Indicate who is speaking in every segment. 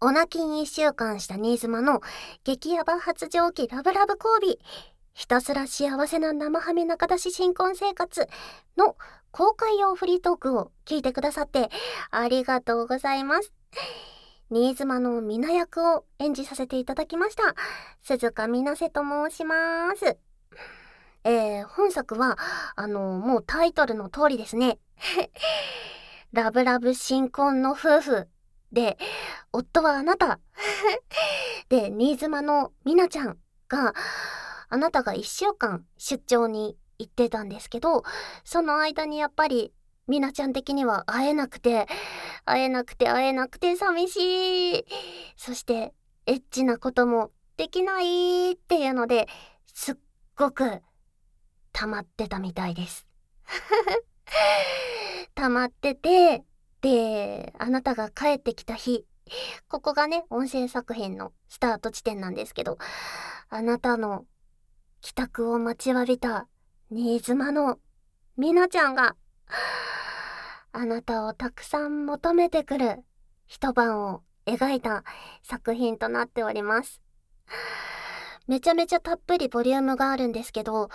Speaker 1: オナキン1週間した新妻の激ヤバ発情期ラブラブ交尾、ひたすら幸せな生ハメ仲出し新婚生活の公開用フリートークを聞いてくださってありがとうございます。新妻のミナ役を演じさせていただきました鈴鹿みなせと申します。本作はもうタイトルの通りですね。ラブラブ新婚の夫婦で、夫はあなたで、新妻のみなちゃんが、あなたが1週間出張に行ってたんですけど、その間にやっぱりみなちゃん的には会えなくて寂しい。そしてエッチなこともできないっていうので、すっごく溜まってたみたいです。溜まってて、で、あなたが帰ってきた日、ここがね、音声作品のスタート地点なんですけど、あなたの帰宅を待ちわびた新妻のみなちゃんが、あなたをたくさん求めてくる一晩を描いた作品となっております。めちゃめちゃたっぷりボリュームがあるんですけど、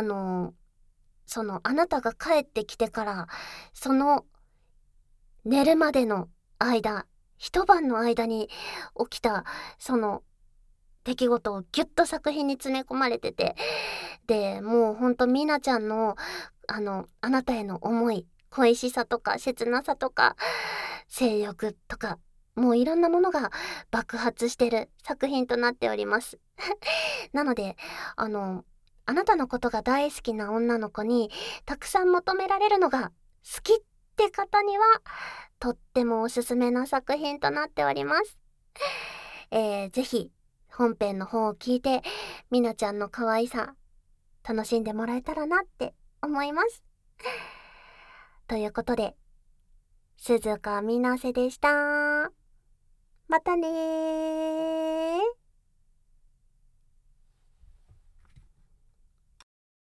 Speaker 1: あなたが帰ってきてから、その寝るまでの間、一晩の間に起きた、その出来事をギュッと作品に詰め込まれてて、で、もうほんとみなちゃんの、あなたへの思い、恋しさとか切なさとか、性欲とか、もういろんなものが爆発してる作品となっております。なので、あなたのことが大好きな女の子にたくさん求められるのが好きって方には、とってもおすすめな作品となっております。ぜひ、本編の方を聞いて、みなちゃんの可愛さ、楽しんでもらえたらなって思います。ということで、鈴鹿みなせでした。またねー。